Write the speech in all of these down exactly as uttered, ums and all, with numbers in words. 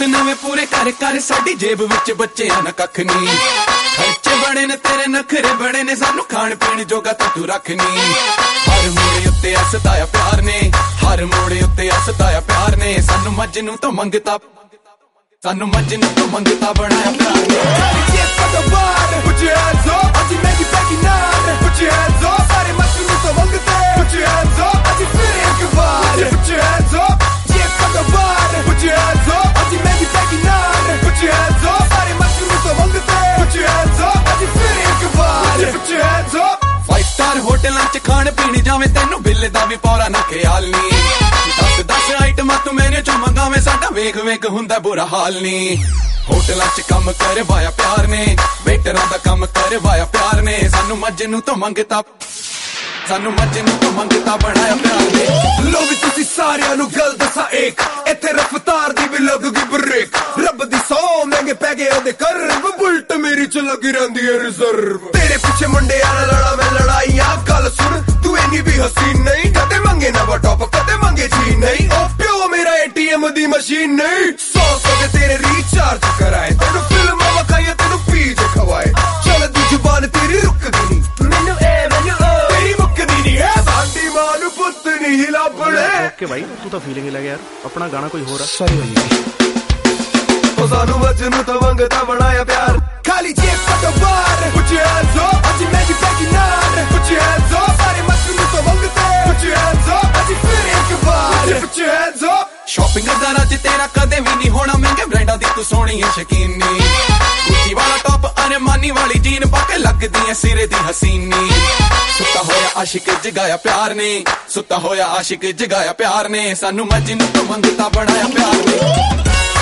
ਪੁੱਤ ਨਵੇਂ ਪੂਰੇ ਕਰ ਕਰ ਸਾਡੀ ਜੇਬ ਵਿੱਚ ਬੱਚਿਆਂ ਨਾ ਕੱਖ ਨੀ ਖਰਚੇ ਬੜੇ ਨੇ ਤੇਰੇ ਨਖਰੇ ਬੜੇ ਨੇ ਸਾਨੂੰ ਖਾਣ ਪੀਣ ਜੋਗਾ ਤਾਂ ਤੂੰ ਰੱਖ ਨੀ ਹਰ ਮੋੜੇ ਉੱਤੇ ਹੱਸਦਾਇਆ ਪਿਆਰ ਨੇ ਹਰ ਮੋੜੇ ਉੱਤੇ ਹੱਸਦਾਇਆ ਪਿਆਰ ਨੇ ਸਾਨੂੰ ਮਜਨੂੰ ਤੋਂ ਮੰਗਤਾ ਸਾਨੂੰ ਮਜਨੂੰ ਤੋਂ ਮੰਗਤਾ ਬਣਾਇਆ ਪਿਆਰ ਨੇ Put your hands up, ਅੱਜ ਮੈਂ ਕੀ ਪੈਕੀ ਨਾਲ Put your hands up, ਸਾਰੇ ਮਜਨੂੰ ਤੋਂ ਮੰਗਤੇ Put your hands up, ਅੱਜ ਫਿਰ ਇੱਕ ਵਾਰ Put your hands up, ਜੇ ਕਦੋਂ ਬਾਰ Put your hands up, ਅੱਜ ਮੈਂ ਕੀ ਪੈਕੀ ਨਾਲ Put your hands up, ਸਾਰੇ ਮਜਨੂੰ ਤੋਂ ਮੰਗਤੇ Put your hands up, ਅੱਜ ਫਿਰ ਇੱਕ ਵਾਰ Put your hands up Five star ਹੋਟਲਾਂ ਚ ਖਾਣ ਪੀਣ ਜਾਵੇਂ ਤੈਨੂੰ ਬਿੱਲ ਦਾ ਵੀ ਪੌਰਾ ਨਾ ਖਿਆਲ ਨੀ ਦਸ ਦਸ ਆਈਟਮਾਂ ਤੂੰ ਮੇਰੇ ਚੋਂ ਮੰਗਾਵੇਂ ਸਾਡਾ ਵੇਖ ਵੇਖ ਹੁੰਦਾ ਬੁਰਾ ਹਾਲ ਨੀ ਹੋਟਲਾਂ ਚ ਕੰਮ ਕਰਵਾਇਆ ਪਿਆਰ ਨੇ ਵੇਟਰਾਂ ਦਾ ਕੰਮ ਕਰਵਾਇਆ ਪਿਆਰ ਨੇ ਸਾਨੂੰ ਮਜਨੂੰ ਤੋਂ ਮੰਗਤਾ ਸਾਨੂੰ ਮਜਨੂੰ ਤੋਂ ਮੰਗਤਾ ਬਣਾਇਆ ਪਿਆਰ ਨੇ ਲੋ ਵੀ ਤੁਸੀਂ ਸਾਰਿਆਂ ਨੂੰ ਗੱਲ ਦੱਸਾਂ ਇੱਕ ਇੱਥੇ ਰਫਤਾਰ ਦੀ ਵੀ ਲੱਗੂਗੀ ਬ੍ਰੇਕ ਰੱਬ ਦੀ ਸੌ ਮਹਿੰਗੇ ਪੈ ਗਏ ਉਹਦੇ ਕਰਬ ਬੁਲਟ ਮੇਰੀ ਚ ਲੱਗੀ ਰਹਿੰਦੀ ਹੈ ਰਿਜ਼ਰਵ ਤੇਰੇ ਪਿੱਛੇ ਮੁੰਡਿਆਂ ਨਾਲ ਲੜਾ ਮੈਂ ਲੜਾਈਆਂ ਗੱਲ ਸੁਣ ਤੂੰ ਇੰਨੀ ਵੀ ਹਸੀਨ ਨਹੀਂ ਕਦੇ ਮੰਗੇ ਨਵਾਂ ਟੌਪ ਕਦੇ ਮੰਗੇ ਜੀ ਨਹੀਂ ਉਹ ਪਿਓ ਮੇਰਾ ਏਟੀਐਮ ਦੀ ਮਸ਼ੀਨ ਨਹੀਂ ਸੌ ਸੌ ਦੇ ਤੇਰੇ ਰੀਚਾਰਜ ਕਰਾਏ ਤੈਨੂੰ ਫਿਲਮਾਂ ਵਿਖਾਈਆਂ ਤੈਨੂੰ ਪੀਜੇ ਖਵਾਏ ਚੱਲਦੀ ਜ਼ੁਬਾਨ ਤੇਰੀ ਰੁਕਦੀ ਨਹੀਂ ਮੈਨੂੰ ਇਹ ਮੈਨੂੰ ਉਹ ਤੇਰੀ ਮੁੱਕਦੀ ਨਹੀਂ ਹੈ ਸਾਡੀ ਮਾਂ ਨੂੰ ਪੁੱਤ ਨਹੀਂ ਲੱਭਣੇ ਓਕੇ ਭਾਈ ਤੂੰ ਤਾਂ ਫੀਲਿੰਗ ਲੈ ਗਿਆ ਯਾਰ ਆਪਣਾ ਗਾਣਾ ਕੋਈ ਹੋਰ ਆ ਸੌਰੀ ਭਾਈ ਉਹ ਸਾਨੂੰ ਮਜਨੂੰ ਤੋਂ ਮੰਗਤਾ ਬਣਾਇਆ ਪਿਆਰ ਖਾਲੀ ਜੇਬ ਕਦੋਂ ਬਾਰ Put your hands up, ਅੱਜ ਮੈਂ ਕੀ ਪੈਕੀ ਨਾਲ Put your hands up, ਸਾਰੇ ਮਜਨੂੰ ਤੋਂ ਮੰਗਤੇ Put your hands up, ਅੱਜ ਫਿਰ ਇੱਕ ਵਾਰ Put your hands up shopping ਦਾ ਰਾਜ ਤੇਰਾ ਕਦੇ ਵੀ ਨਹੀਂ ਹੋਣਾ ਮਹਿੰਗੇ ਬ੍ਰਾਂਡਾਂ ਦੀ ਤੂੰ ਸੋਹਣੀ ਹੈ ਸ਼ਕੀਨੀ ਗੁੱਚੀ ਵਾਲਾ ਟੌਪ ਅਰਮਾਨੀ ਵਾਲੀ ਜੀਨ ਪਾ ਕੇ ਲੱਗਦੀ ਐ ਸਿਰੇ ਦੀ ਹਸੀਨੀ ਸੁੱਤਾ ਹੋਇਆ ਆਸ਼ਿਕ ਜਗਾਇਆ ਪਿਆਰ ਨੇ ਸੁੱਤਾ ਹੋਇਆ ਆਸ਼ਿਕ ਜਗਾਇਆ ਪਿਆਰ ਨੇ ਸਾਨੂੰ ਮਜਨੂੰ ਤੋਂ ਮੰਗਤਾ ਬਣਾਇਆ ਪਿਆਰ ਨੇ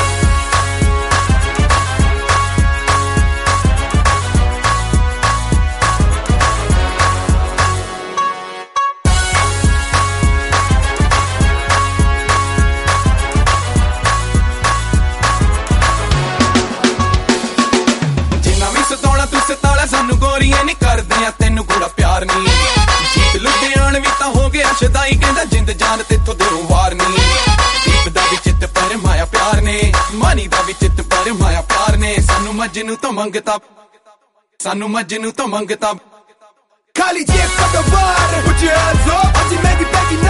ਸਾਨੂੰ ਗੋਰੀਆਂ ਨਹੀਂ ਕਰਦੇ ਆ ਤੈਨੂੰ ਗੋੜਾ ਪਿਆਰ ਨਹੀਂ ਜੀਤ ਲੁਧਿਆਣ ਵੀ ਤਾਂ ਹੋ ਗਿਆ ਸ਼ਦਾਈ ਕਹਿੰਦਾ ਜਿੰਦ ਜਾਨ ਤੇਥੋਂ ਦਿਲੋਂ ਵਾਰ ਨਹੀਂ ਦੀਪ ਦਾ ਵੀ ਚਿੱਤ ਪਰ ਮਾਇਆ ਪਿਆਰ ਨੇ ਮਾਨੀ ਦਾ ਵੀ ਚਿੱਤ ਪਰ ਮਾਇਆ ਪਿਆਰ ਨੇ ਸਾਨੂੰ ਮਜਨੂੰ ਤੋਂ ਮੰਗਤਾ ਸਾਨੂੰ ਮਜਨੂੰ ਤੋਂ ਮੰਗਤਾ ਖਾਲੀ ਜੇਬ ਕਦੋਂ ਬਾਰ Put your hands up, ਅੱਜ ਮੈਂ ਕੀ ਪੈਕੀ